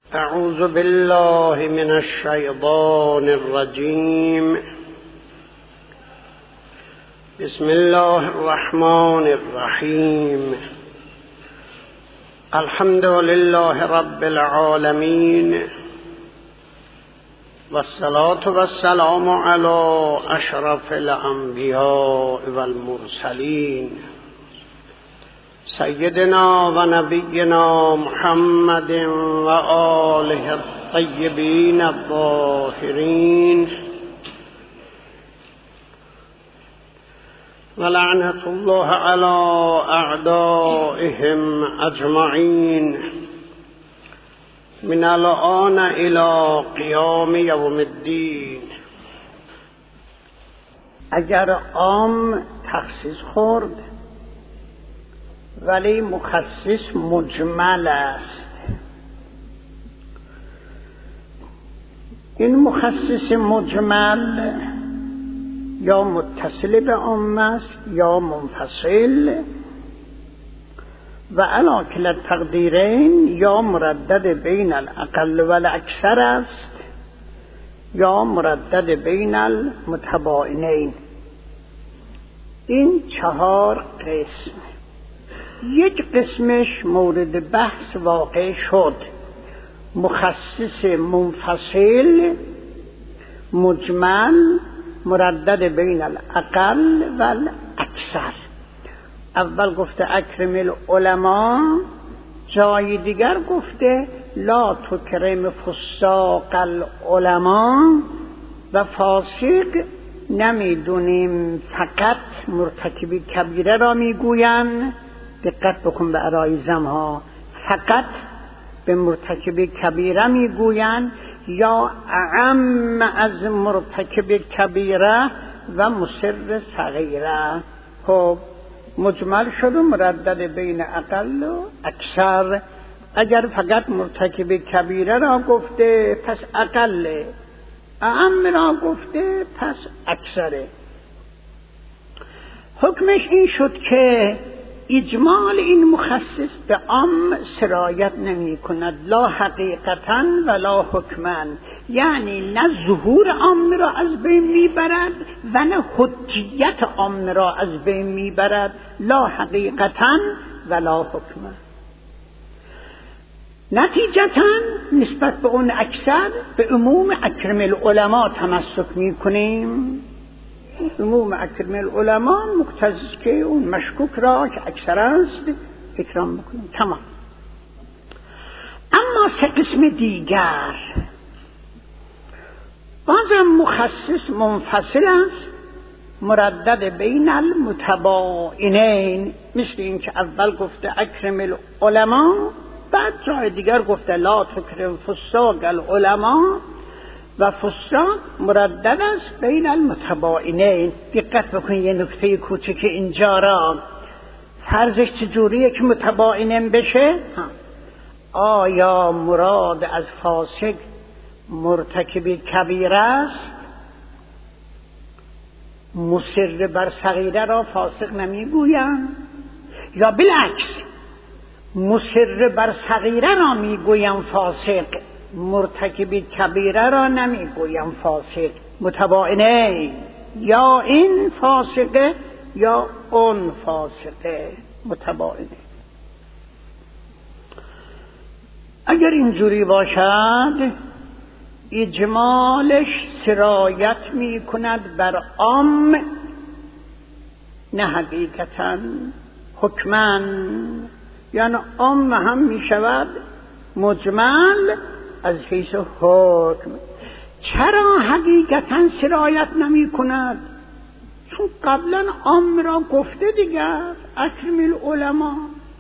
اعوذ بالله من الشیطان الرجیم. بسم الله الرحمن الرحیم. الحمد لله رب العالمین والصلاة والسلام علی اشرف الانبیاء والمرسلین سیدنا و نبینا محمد و آله الطیبین الطاهرین و لعنت الله علی اعدائهم اجمعین من الآن الی قیام یوم الدین. اگر عام تخصیص خورد ولی مخصص مجمل است، این مخصص مجمل یا متصل به عام است یا منفصل و علی کلا التقدیرین یا مردد بین الاقل و الاکثر است یا مردد بین المتباینین. این 4 قسم. یک قسمش مورد بحث واقع شد، مخصص منفصل مجمل مردد بین الاقل و الاکثر. اول گفته اکرم العلماء، جای دیگر گفته لا تکرم فساق العلماء و فاسق نمیدونیم فقط مرتکب کبیره را میگویند. دقت بکن به عرایزم ها، فقط به مرتکب کبیره میگویند یا اعم از مرتکب کبیره و مصر صغیره. خب مجمل شد و مردد بین اقل و اکثر. اگر فقط مرتکب کبیره را گفته پس اقله، اعم را گفته پس اکثره. حکمش این شد که اجمال این مخصص به عام سرایت نمی کند، لا حقیقتا ولا حکما، یعنی نه ظهور عام را از بین میبرد و نه حجیت عام را از بین میبرد، لا حقیقتا ولا حکما. نتیجتا نسبت به اون اکثر به عموم اکرم العلماء تمسک میکنیم. عموم اکرم العلماء مقتضی که اون مشکوک را که اکثر است اکرام بکنیم. تمام. اما 3 قسم دیگر بازم مخصص منفصل است مردد بین المتباینین، مثل این که اول گفته اکرم العلماء، بعد جای دیگر گفته لا تکرم فساق العلماء و فساق مردد است بین المتباینین. دقت بکنید یه نکته کوچک اینجا را، فرضش چجوریه که متباینین بشه؟ آیا مراد از فاسق مرتکب کبیره است؟ مصر بر صغیره را فاسق نمیگویند؟ یا بالعکس مصر بر صغیره را میگویم فاسق، مرتکب کبیره را نمیگویم فاسق؟ متباینه، یا این فاسقه یا اون فاسقه، متباینه. اگر اینجوری باشد اجمالش سرایت می کند بر عام، نه حقیقتا حکما، یعنی عام هم می شود مجمل از حیث حکم. چرا حقیقتا سرایت نمی کند؟ چون قبلا عام را گفته دیگر اکرم العلماء،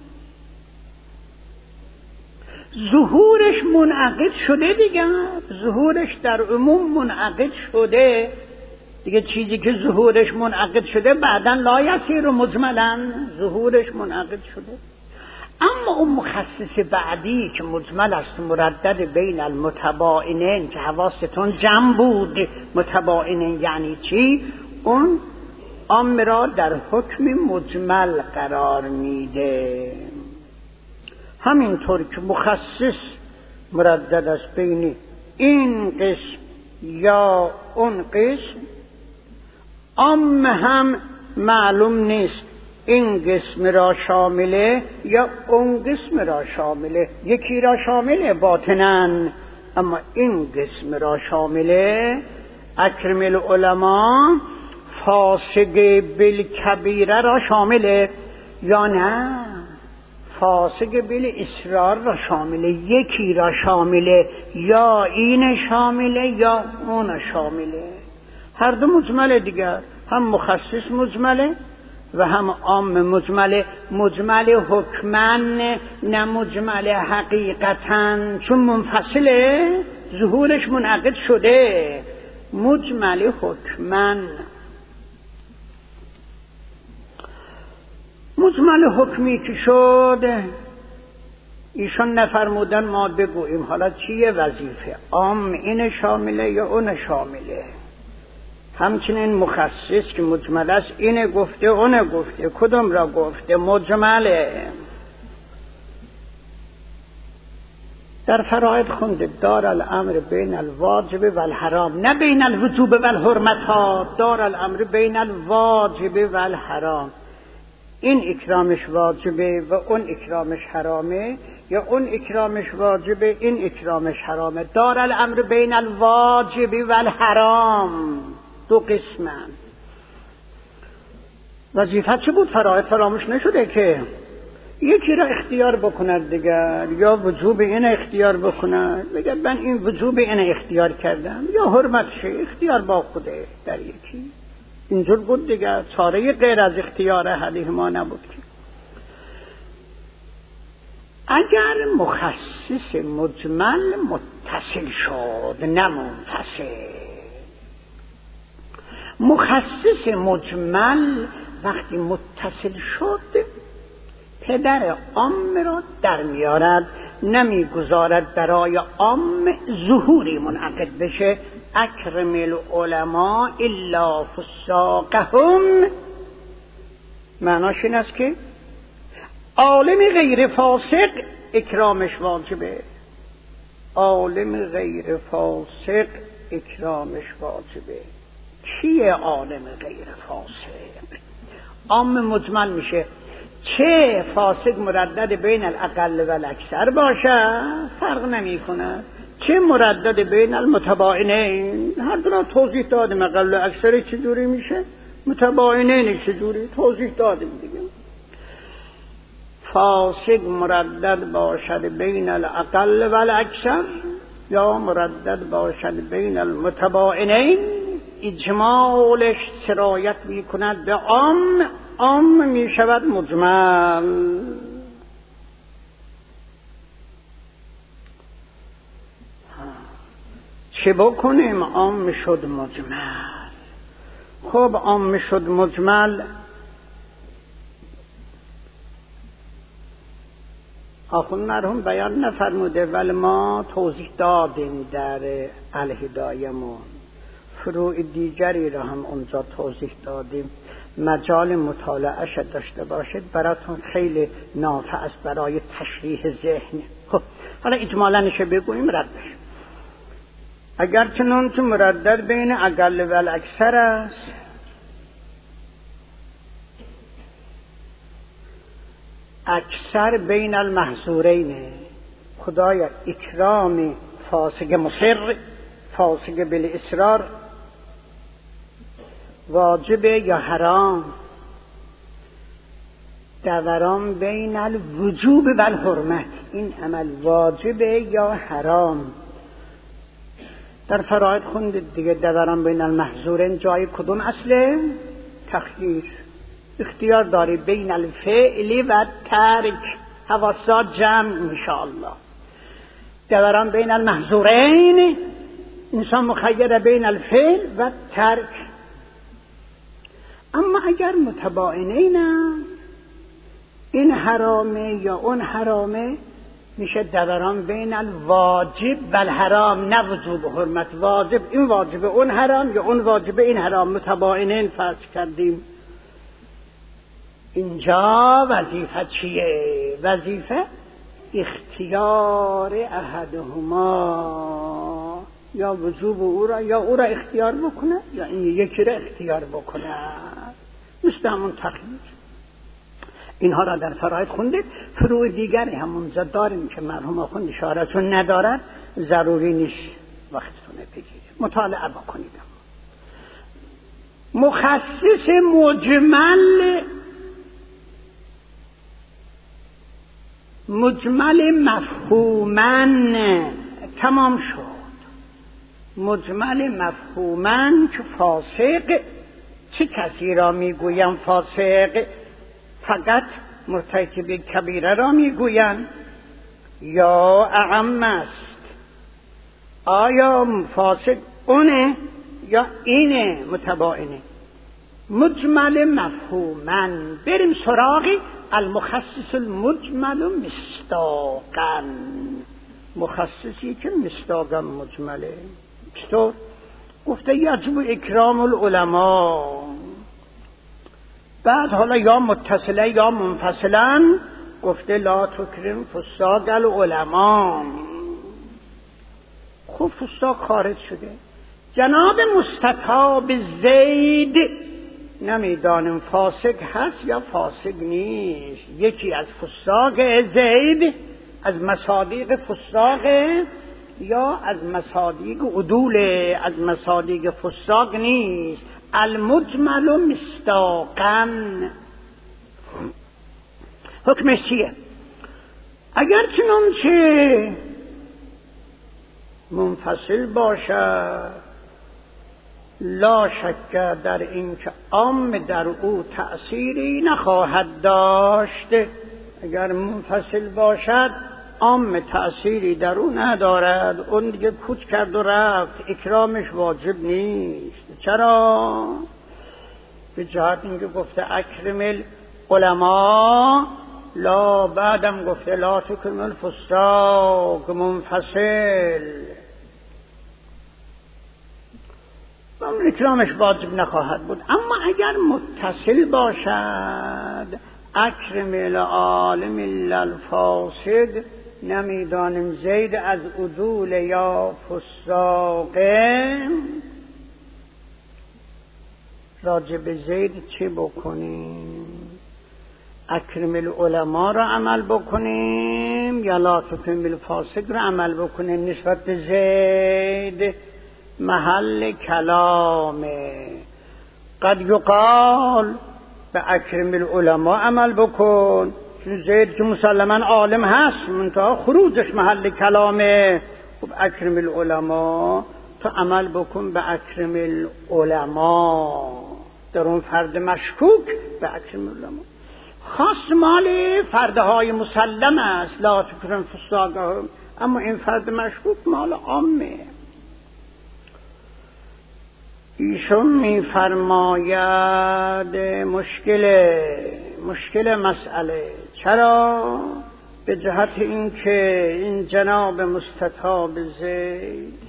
ظهورش منعقد شده دیگر، ظهورش در عموم منعقد شده دیگه. چیزی که ظهورش منعقد شده بعداً لا یصیر مجملا، ظهورش منعقد شده. اما اون مخصص بعدی که مجمل است مردد بین المتباینین که حواستون جمع بود، متباینین یعنی چی؟ اون عام را در حکم مجمل قرار میده. همینطور که مخصص مردد است بین این قسم یا اون قسم. عام هم معلوم نیست این قسم را شامله یا اون قسم را شامله. یکی را شامله باطناً، اما این قسم را شامله. اکرم العلماء فاسق بالکبیره را شامله یا نه فاسق بالاصرار را شامله. یکی را شامله، یا این شامله یا اون شامله. هر دو مجمله دیگر، هم مخصص مجمله و هم عام مجمله. مجمل حکمن نه مجمل حقیقتن، چون منفصله ظهورش منعقد شده. مجمل حکمن. مجمل حکمی که شد ایشان نفرمودن ما بگوییم حالا چیه وظیفه، عام این شامله یا اون شامله. همچنین مخصص که مجمل است اینه گفته اونه گفته، کدوم را گفته؟ مجمله. در فرائض خونده دار الامر بین الواجب و الحرام، نه بین الوجوب و الحرمت ها. دار الامر بین الواجب و الحرام. این اکرامش واجبه و اون اکرامش حرامه، یا اون اکرامش واجبه این اکرامش حرامه. دار الامر بین الواجب و الحرام، دو قسمن. وظیفه چه بود؟ فرائض فراموش نشده که یکی را اختیار بکند دیگر، یا وجوب این اختیار بکند بگه من این وجوب این اختیار کردم، یا حرمتش اختیار با خوده در یکی. اینجور بود دیگر، چاره غیر از اختیار حدیث ما نبود که. اگر مخصص مجمل متصل شد نه منفصل. مخصص مجمل وقتی متصل شد پدر عام را در میارد، نمیگذارد برای عام ظهوری منعقد بشه. اکرم العلماء الا فساقهم، معناش این است که عالم غیر فاسق اکرامش واجبه. عالم غیر فاسق اکرامش واجبه. کیه عالم غیر فاسق؟ عام مجمل میشه. چه فاسق مردد بین الاقل و الاکثر باشه فرق نمی کند، چه مردد بین المتباینین. هر دو را توضیح دادیم. اقل و اکثر چجوری میشه، متباینین چجوری توضیح دادیم دیگه. فاسق مردد باشد بین الاقل و الاکثر، یا مردد باشد بین المتباینین. اجمالش سرایت می کند به عام، عام می شود مجمل. چه بکنیم؟ عام شد مجمل. خب عام شد مجمل، آخوند مرحوم بیان نفرموده ولی ما توضیح دادیم در الهدایه‌مون. فروع دیگری را هم اونجا توضیح دادیم. مجال مطالعه‌اش داشته باشید، براتون خیلی نافع است برای تشریح ذهن. خب حالا اجمالنش بگوییم رد بشه. اگر چنان که مردد بین اقل و الاکثر است، اکثر بین المحظورین. خدایا اکرام فاسق مصر، فاسق بالاصرار واجبه یا حرام؟ دوران بین الوجوب و الحرمت، این عمل واجبه یا حرام؟ در فرائض خوندید دیگه. دوران بین المحظورین جای کدوم اصله؟ تخییر. اختیار داری بین الفعل و ترک. حواسات جمع انشاءالله. دوران بین المحظورین، انسان مخیر بین الفعل و ترک. اما اگر متباینین این حرامه یا اون حرامه، میشه دوران بین الواجب و الحرام، نه وجوب و حرمت. واجب این واجب اون حرام، یا اون واجب این حرام. متباینین فرض کردیم. اینجا وظیفه چیه؟ وظیفه اختیار احدهما، یا وجوب او را یا او را اختیار بکنه یا این یکی را اختیار بکنه، مثل همون تخییر. اینها را در فرایض خوندید. فروع دیگری همون داریم که مرحوم آخوند اشارتون ندارد، ضروری نیست وقتتون بگیرید، مطالعه بکنید. مخصص مجمل مفهومن تمام شد. مجمل مفهومن که فاسق، چه کسی را میگویم فاسق؟ فقط مرتکب کبیره را میگویند یا اعم است؟ آیا فاسق اونه یا اینه متباینه؟ مجمل مفهومن. بریم سراغ المخصص المجمل مصداقا. مخصصی که مصداقا مجمله. چطور؟ گفته یجب اکرام العلماء. بعد حالا یا متصله یا منفصلا گفته لا تکرم فساق العلماء. خب فساق خارج شده. جناب مستطاب زید نمیدانم فاسق هست یا فاسق نیست. یکی از فساق زید از مصادیق فساق یا از مصادیق عدول، از مصادیق فساق نیست. المجمل مصداقا حکمش چیه؟ اگر چنانچه منفصل باشد لا شک در این که عام در او تأثیری نخواهد داشت. اگر منفصل باشد عام تأثیری در او ندارد، اون دیگه کوچ کرد و رفت، اکرامش واجب نیست. چرا؟ به جهت اینکه گفته اکرم العلماء، لا بعدم گفته لا تکرم الفساق منفصل، اون اکرامش واجب نخواهد بود. اما اگر متصل باشد اکرم العالم الا الفاسد، نمیدانم زید از عدول یا فساقه، راجب زید چه بکنیم؟ اکرم العلماء را عمل بکنیم یا لا تکرم الفاسق را عمل بکنیم؟ نسبت به زید محل کلامه. قد یقال به اکرم العلماء عمل بکن، چون زید که مسلما عالم هست، منتها خروجش محل کلامه. خب اکرم العلماء تو عمل بکن به اکرم العلماء، در اون فرد مشکوک به اکرم العلماء. خاص مال فردهای مسلم است لا تکرم فساقهم، اما این فرد مشکوک مال عامه. ایشون میفرماید مشکل مسئله. چرا؟ به جهت اینکه این جناب مستطاب زید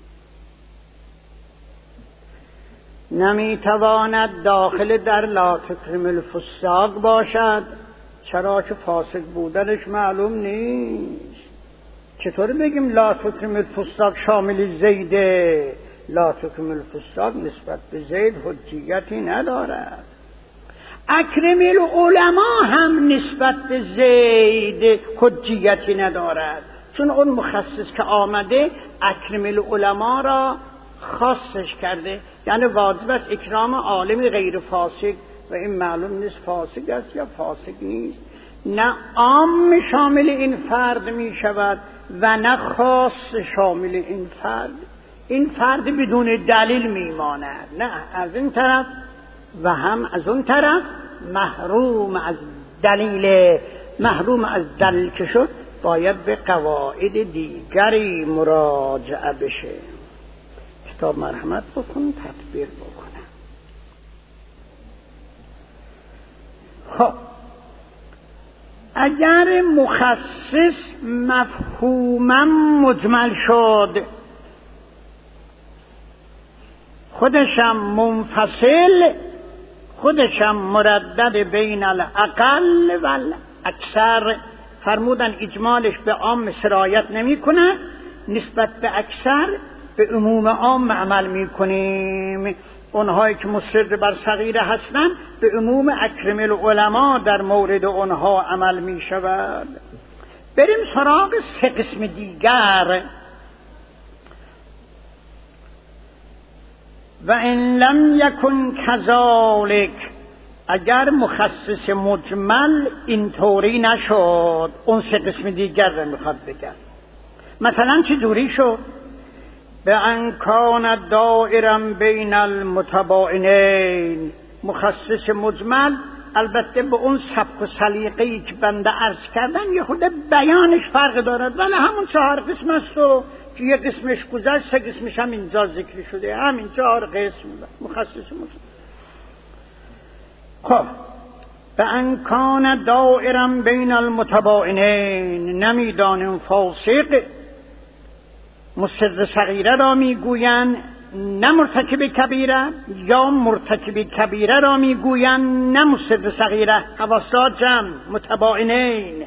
نمیتواند داخل در لا تکرم الفساق باشد. چرا؟ که فاسق بودنش معلوم نیست. چطور بگیم لا تکرم الفساق شامل زیده؟ لا تکرم الفساق نسبت به زید حجیتی ندارد. اکرم العلماء هم نسبت به زید حجیتی ندارد، چون اون مخصص که آمده اکرم العلماء را خاصش کرده، یعنی واجب است اکرام عالم غیر فاسق، و این معلوم نیست فاسق است یا فاسق نیست. نه عام شامل این فرد می شود و نه خاص شامل این فرد. این فرد بدون دلیل میماند، نه از این طرف و هم از اون طرف محروم از دلیل. محروم از دلیل که شد باید به قواعد دیگری مراجعه بشه. کتاب مرحمت بکن، تدبیر بکنه. خب اگر مخصص مفهوما مجمل شد، خودشم منفصل، خودشم مردد بین الاقل و الاکثر، فرمودن اجمالش به عام سرایت نمی کنه، نسبت به اکثر به عموم عام عمل می کنیم. اونهایی که مصر بر صغیره هستند به عموم اکرم العلماء در مورد اونها عمل می شود. بریم سراغ 3 قسم دیگر. و ان لم یکن کذالک، اگر مخصص مجمل اینطوری نشد، اون 3 قسم دیگر رو میخواد بگم. مثلا چه جوری شد؟ به ان کان دائرا بین المتباینین، مخصص مجمل البته به اون سبک و سلیقه‌ای که بنده عرض کردم یه خود بیانش فرق دارد، ولی همون 4 قسم است و که یه قسمش گذشت، 3 قسمش هم اینجا ذکر شده، همین 4 قسم مخصص مجمل. خب به ان کان دائرا بین المتباینین، نمیدانیم فاسق مصر صغیره را میگویند نه مرتکب کبیره، یا مرتکب کبیره را میگویند نه مصر صغیره. حواسات جمع متباینین،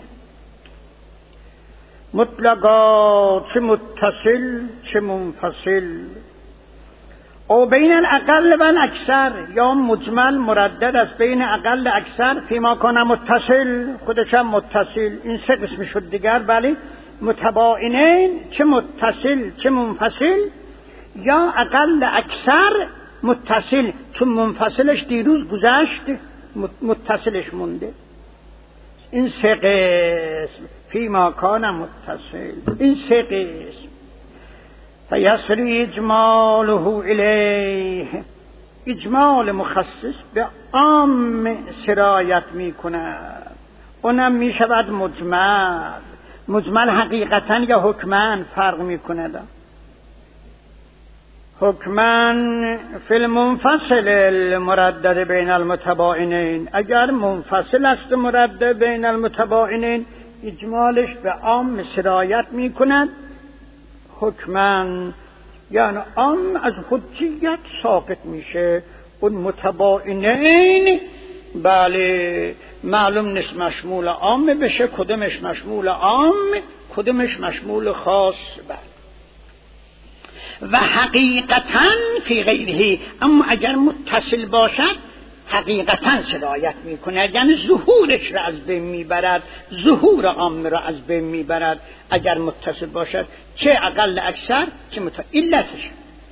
مطلقا چه متصل چه منفصل، او بین الاقل و الاکثر، یا مجمل مردد از بین اقل اکثر، فیما کان متصل، خودش هم متصل. این 3 قسم شد دیگر. بله متباینین چه متصل چه منفصل، یا اقل اکثر متصل، چون منفصلش دیروز گذشت متصلش مونده. این 3 قسم فیما کان متصل، این 3 قسم. فیسری اجماله الیه، اجمال مخصص به عام سرایت می کند، اونم می شود مجمل. مجمل حقیقتا یا حکمن فرق می کند. حکمن فی المنفصل المردد بین المتباینین، اگر منفصل است مردد بین المتباینین اجمالش به عام سرایت می کند. حکمن یعنی عام از حجیت ساقط میشه. اون متباینین بله معلوم نیست مشمول عام بشه، کدومش مشمول عام کدومش مشمول خاص. بله و حقیقتا فی غیره، اما اگر متصل باشد حقیقتا سرایت میکنه، یعنی ظهورش را از بین میبرد، ظهور عام را از بین میبرد. اگر متصل باشد چه اقل اکثر چه علتش.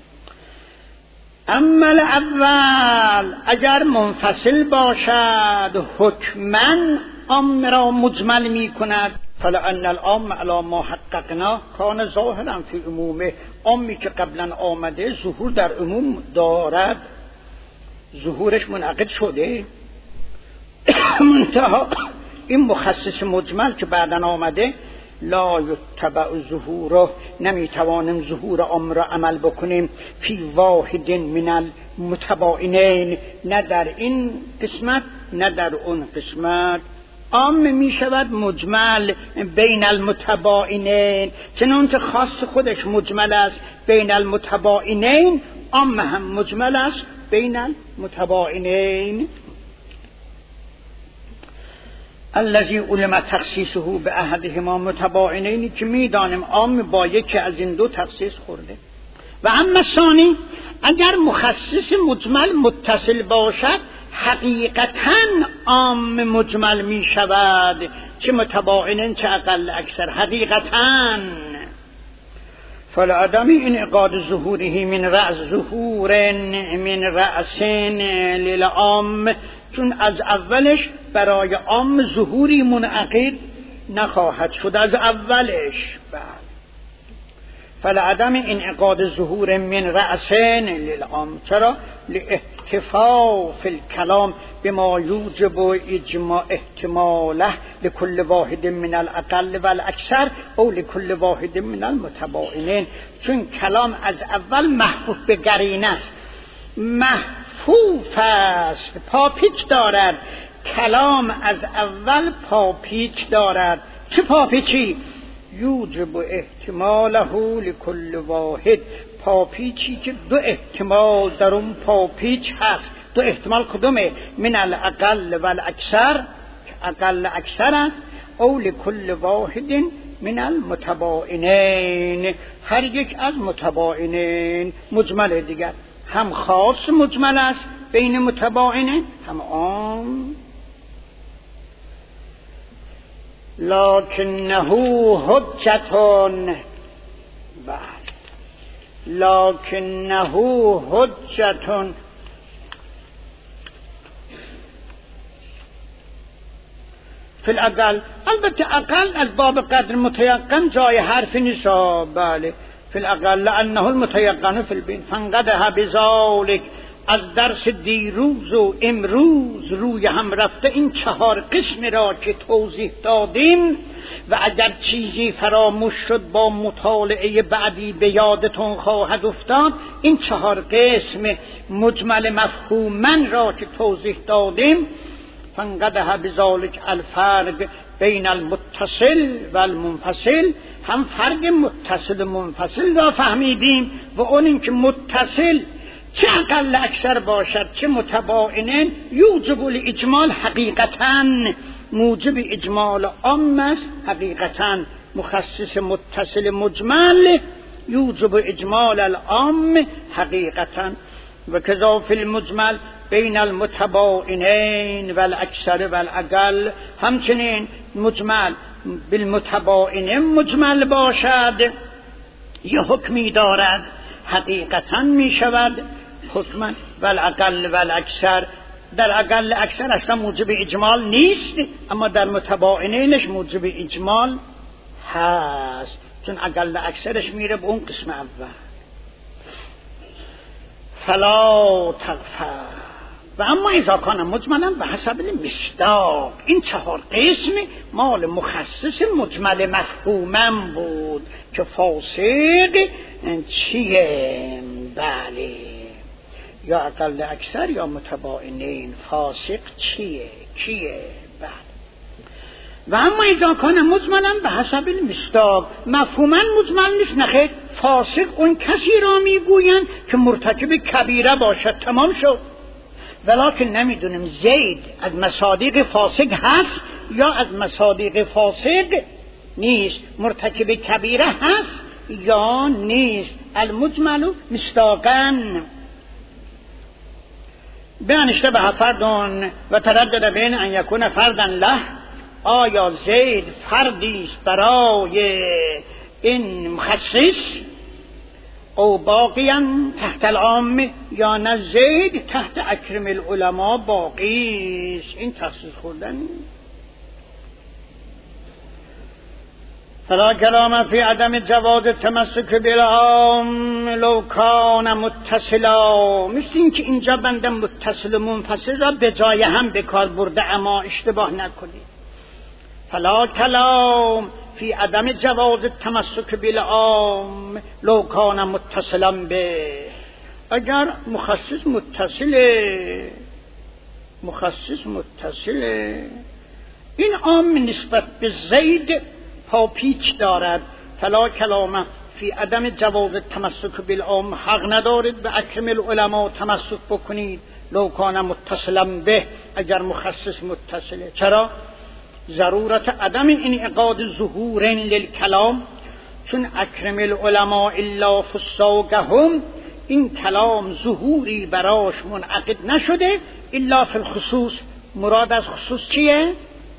اما الاول اگر منفصل باشد حکمن عام را مجمل میکند. فلان العام علی ما حققنا کان ظاهرا فی عمومه، عامی که قبلا آمده ظهور در عموم دارد، ظهورش منعقد شده. منتها این مخصص مجمل که بعداً آمده لا یتبع ظهوره، نمیتوانیم ظهور عام را عمل بکنیم فی واحد من المتباینین، نه در این قسمت نه در اون قسمت. عام می شود مجمل بین المتباینین، چنانچه خاص خودش مجمل است بین المتباینین، عام هم مجمل است بین المتباینین. الذی علم تخصیصه به احدهما متباینین، که میدانیم عام با یکی از این 2 تخصیص خورده. و اما ثانی اگر مخصص مجمل متصل باشد حقیقتا عام مجمل می شود، چه متباینین چه اقل اکثر حقیقتا. فلعدم انعقاد ظهوره من رأس ظهور من رأس للعام، چون از اولش برای عام ظهوری منعقد نخواهد شد از اولش. فلعدم انعقاد ظهور من رأس للعام، چرا؟ لاحتفاء فی الکلام بما یوجب اجماع احتماله لكل واحد من الاقل و الاکثر او لكل واحد من المتباینین، چون کلام از اول محفوظ به قرینه است، محفوظ است، پاپیچ دارد. کلام از اول پاپیچ دارد. چه پاپیچی؟ یوجب احتماله لكل واحد، پاپیچی که 2 احتمال در اون پاپیچ هست. 2 احتمال کدومه؟ من الاقل و الاکثر، اقل اکثر است، او لکل واحد من المتباینین، هر یک از متباینین مجمل دیگر، هم خاص مجمل است بین متباینین، هم عام. لکنه حجتون، لکنه حجتون فی الاقل، البته اقل از باب قدر متیقن جای حرف نیست. بله فی الاقل لانه المتیقن فی البین فانقدح بذالک، از درس دیروز و امروز روی هم رفته این 4 قسم را که توضیح دادیم و اگر چیزی فراموش شد با مطالعه بعدی به یادتون خواهد افتاد. این 4 قسم مجمل مفهومن را که توضیح دادیم، فانقدح بذالک الفرق بین المتصل و المنفصل، هم فرق متصل منفصل را فهمیدیم و اون این که متصل چه اقل اکثر باشد چه متباینن یوجب الاجمال، حقیقتاً موجب اجمال عام است، حقیقتاً مخصص متصل مجمل یوجب اجمال العام حقیقتاً. و کذا فی المجمل بین المتباینین و الاکثر و الاقل، همچنین مجمل بالمتباینین مجمل باشد یه حکمی دارد حقیقتاً می شود حکما، و الاقل و الاکثر، در اقل اکثر اصلا موجب اجمال نیست، اما در متباینینش موجب اجمال هست، چون اقل اکثرش میره به اون قسم اول. فلا تغفر و اما اذا کان مجملا به حسب مصداق، این 4 قسم مال مخصص مجمل مفهومم بود که فاسق چیه؟ بله یا اقل اکثر یا متباینین، فاسق چیه؟ کیه؟ بله. و اما اذا کان مجملا به حسب المصداق، مفهوما مجمل نیست، نخیر، فاسق اون کسی را میگویند که مرتکب کبیره باشد، تمام شد. ولکن نمیدونیم زید از مصادیق فاسق هست یا از مصادیق فاسق نیست، مرتکب کبیره هست یا نیست. المجمل مصداقا بین اشتبه فرد و تردد بین ان یکون فردا له، آیا زید فردی است برای این مخصص او باقیا تحت العام، یا نه زید تحت اکرم العلماء باقی است. این تخصیص خوردن. فلا کلام فی عدم جواز التمسک بالعام لو کان متصلا، مثل این که اینجا بنده متصل و منفصل را به جای هم به کار برده، اما اشتباه نکنید. فلا کلام فی عدم جواز التمسک بالعام لو کان متصلا به، اگر مخصص متصله این عام نسبت به زید پاپیچ دارد. فلا کلام فی عدم جواز التمسک بالعام، حق ندارید به اکرم العلماء تمسک بکنید لو کان متصلا به، اگر مخصص متصله. چرا؟ ضرورت عدم انعقاد ظهور للکلام، چون اکرم العلماء الا فساقهم، این کلام ظهوری براش منعقد نشده الا فی الخصوص. مراد از خصوص چیه؟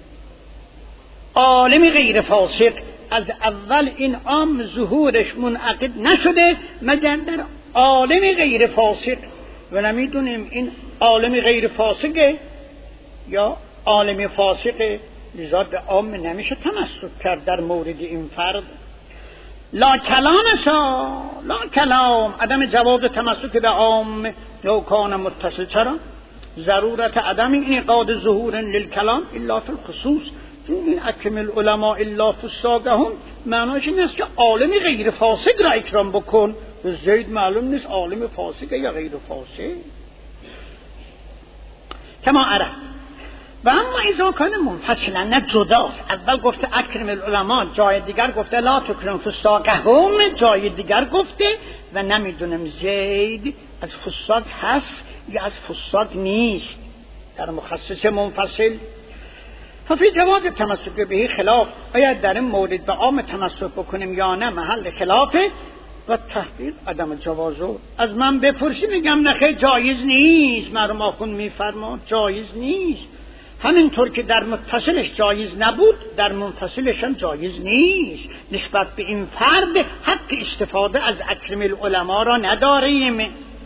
عالم غیر فاسق. از اول این عام ظهورش منعقد نشده مگر در عالم غیر فاسق، و نمیدونیم این عالم غیر فاسقه یا عالم فاسقه، لذا به عام نمیشه تمسک کرد در مورد این فرد. لا کلام عدم جواز تمسک به عام لو کان متصل. چرا؟ ضرورت عدم انعقاد ظهور للکلام الا فی الخصوص، این اکرم العلماء الا فساقهم معناش این است که عالم غیر فاسق را اکرام بکن. و زید معلوم نیست عالم فاسق یا غیر فاسق. کما عرف. و اما اذا کان منفصلا، نه جداست، اول گفته اکرم العلماء، جای دیگر گفته لا تکرم فساقهم، جای دیگر گفته و نمیدونم زید از فساق هست یا از فساق نیست در مخصص منفصل. ففی جواز تمسک به خلاف، آیا در این مورد به عام تمسک بکنیم یا نه محل خلافه. و تحقیق عدم جوازو، از من بپرسی میگم نخیر جایز نیست. مرحوم آخوند میفرماد جایز نیست، همینطور که در متصلش جایز نبود در منفصلش هم جایز نیست. نسبت به این فرد حق استفاده از اکرم العلماء را نداریم.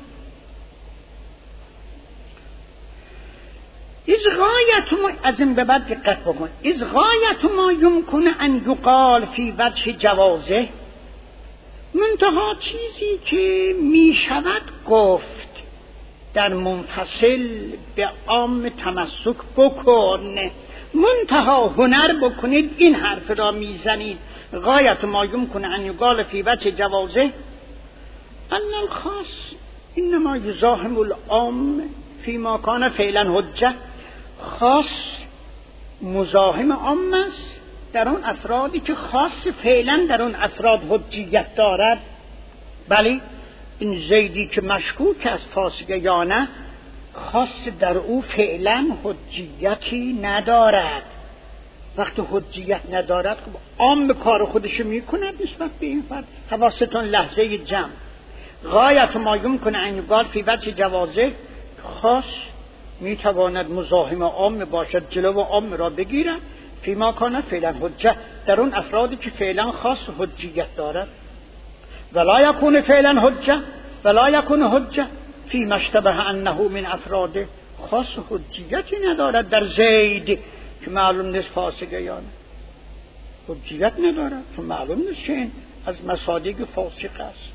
از این به بعد دقت بکن. از غایت ما یمکن ان یقال فی وجه جوازه، منتها چیزی که می شود گفت در منفصل به عام تمسک بکن، منتها هنر بکنید این حرف را میزنید. غایت ما یمکن ان یقال فی وجه جوازه ان الخاص انما یزاحم العام فیما کان فعلا حجه. خاص مزاحم عام است در اون افرادی که خاص فعلا در اون افراد حجیت دارد. بله این زیدی که مشکوک از فاسقه یا نه، خاص در او فعلا حجیتی ندارد. وقتی حجیت ندارد عام به کار خودش میکند نسبت به این فرد. حواستون لحظه جمع. غایت ما یمکن ان یقال فی وجه جوازه، خاص میتواند مزاحم عام باشد، جلو عام را بگیرد. فیما کان فعلا حجه، در اون افرادی که فعلا خاص حجیت دارد. ولا یکون فعلا حجه ولا یکون حجه فیما اشتبه انه من افراده، خاص حجیتی ندارد در زید که معلوم نیست فاسقه یا نه، حجیت ندارد چون معلوم نیست که از مصادیق فاسق است.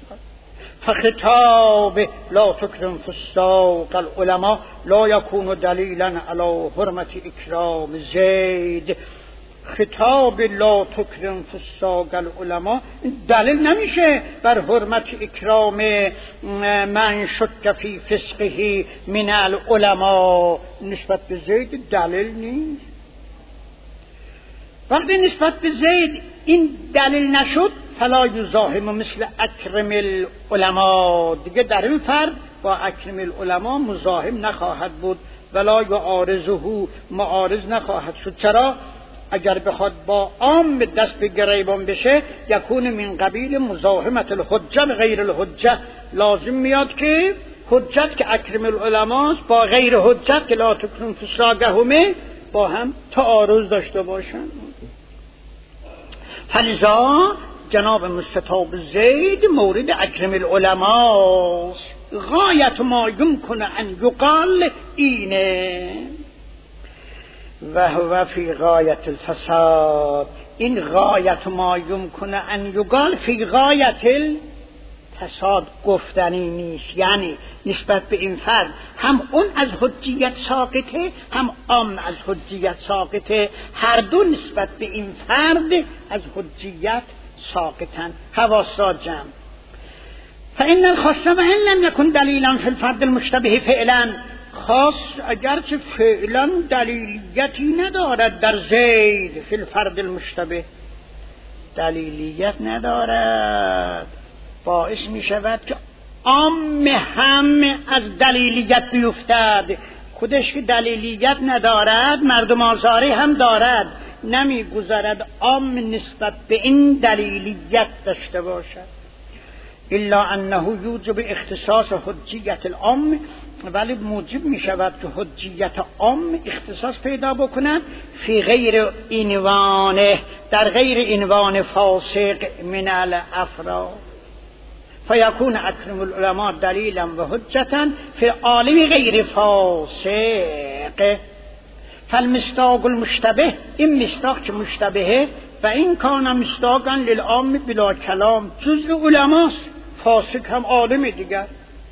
فخطاب لا تکرم فساق العلماء لا یکون دلیلا علی حرمت اکرام زید. خطاب لا تکرم فساق العلماء دلیل نمیشه بر حرمت اکرام من شک فی فسقه من العلماء. نسبت به زید دلیل نیست. وقتی نسبت به زید این دلیل نشد فلا یزاحم مثل اکرم العلماء، دیگه در این فرد با اکرم العلماء مزاحم نخواهد بود. ولا یعارضه، معارض نخواهد شد. چرا؟ اگر بخواد با عام دست به گریبان بشه یکون من قبیل مزاحمت الحجه غیر الحجه، لازم میاد که حجت که اکرم العلماء با غیر حجت که لا تکرم فساقهمه با هم تعارض داشته باشن. فلذا جناب مستطاب زید مورد اکرم العلماء. غایت ما یمکن ان یقال اینه و هو فی غایت الفساد. این غایت ما یمکن ان یقال فی غایت الفساد گفتنی نیست، یعنی نسبت به این فرد هم اون از حجیت ساقطه هم عام از حجیت ساقطه، هر دو نسبت به این فرد از حجیت ساقطن. حواسا جمع. فإن الخاص وإن لم يكن دلیلا فی الفرد المشتبه فعلا، خاص اگرچه فعلا دلیلیتی ندارد در زید، فی الفرد المشتبه دلیلیت ندارد، باعث می شود که عام هم از دلیلیت بیفتد. خودش که دلیلیت ندارد مردم آزاری هم دارد، نمی گذارد عام نسبت به این دلیلیت داشته باشد. الا انه یوجب اختصاص حجیت العام، ولی موجب می شود که حجیت عام اختصاص پیدا بکند فی غیر عنوانه، در غیر عنوان فاسق من الافراد. فیکون اکرم العلماء دلیلا و حجتا فی عالم غیر فاسق. فالمصداق المشتبه، این مصداق که مشتبهه و این کان مصداقا للعام بلا کلام، جزء علماست، فاسق هم عالم دیگر.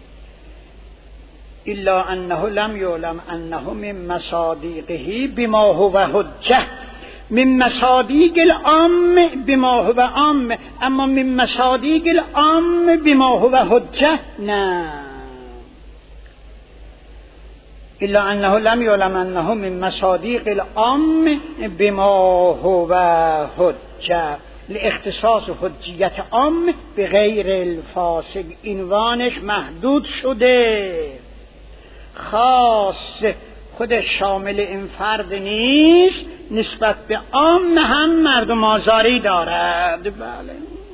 الا انه لم یعلم انه من مصادیقه بما هو حجه، من مصادیق العام بما هو عام، اما من مصادیق العام بما هو حجه نه. الا انه لم یعلم انه من مصادیق العام بما هو حجه لاختصاص حجیت عام به غیر الفاسق. عنوانش محدود شده، خاص خودش شامل این فرد نیست، نسبت به عام هم مردم آزاری دارد. بله.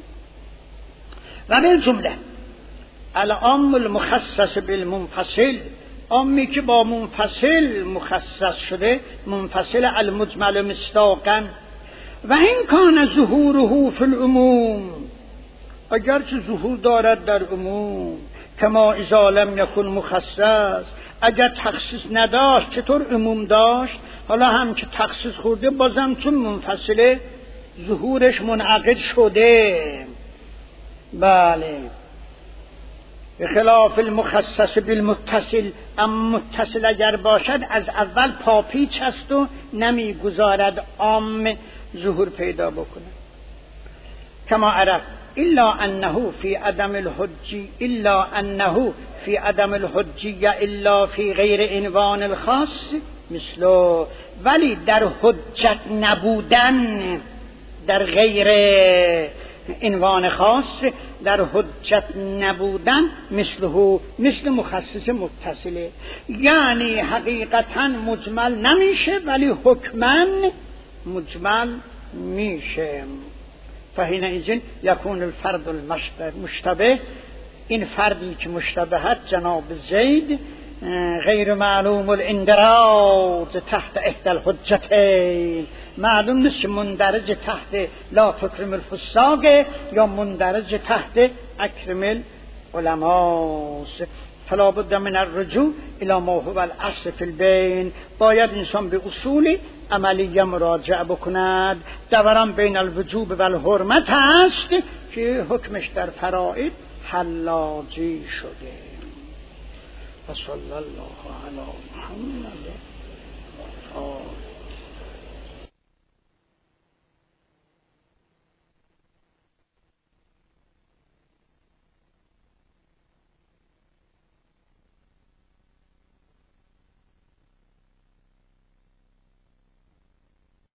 و به جمله العام المخصص بالمنفصل، عامی که با منفصل مخصص شده، منفصل المجمل مصداقا. و این کان ظهوره فی العموم، اگرچه ظهور دارد در عموم، کما اذا لم یکن مخصص، اگر تخصیص نداشت چطور عموم داشت؟ حالا هم که تخصیص خورده بازم چون منفصله ظهورش منعقد شده. بله. به خلاف المخصص بالمتصل، اما متصل اگر باشد از اول پاپیچ است و نمیگذارد عام ظهور پیدا بکنه. کما عرف الا انه فی عدم الحجی، الا انه فی عدم الحجیه الا فی غیر عنوان الخاص مثل، ولی در حجت نبودن در غیر عنوان خاص، در حجت نبودن مثل مخصص متصله، یعنی حقیقتا مجمل نمیشه ولی حکما مجمل میشه. فحینئذ یکون الفرد المشتبه، این فردی که مشتبهت جناب زید غیر معلوم الاندراج تحت احدى الحجتین، معلوم نیست مندرج تحت لا تکرم الفساق یا مندرج تحت اکرم العلماء. فلا بد من الرجوع الى ما هو الاصل فی البین، باید انسان به اصول عملیه مراجعه بکند. دوران بین الوجوب و الحرمت هست که حکمش در فرائض حلاجی شده. و صلی الله علی محمد.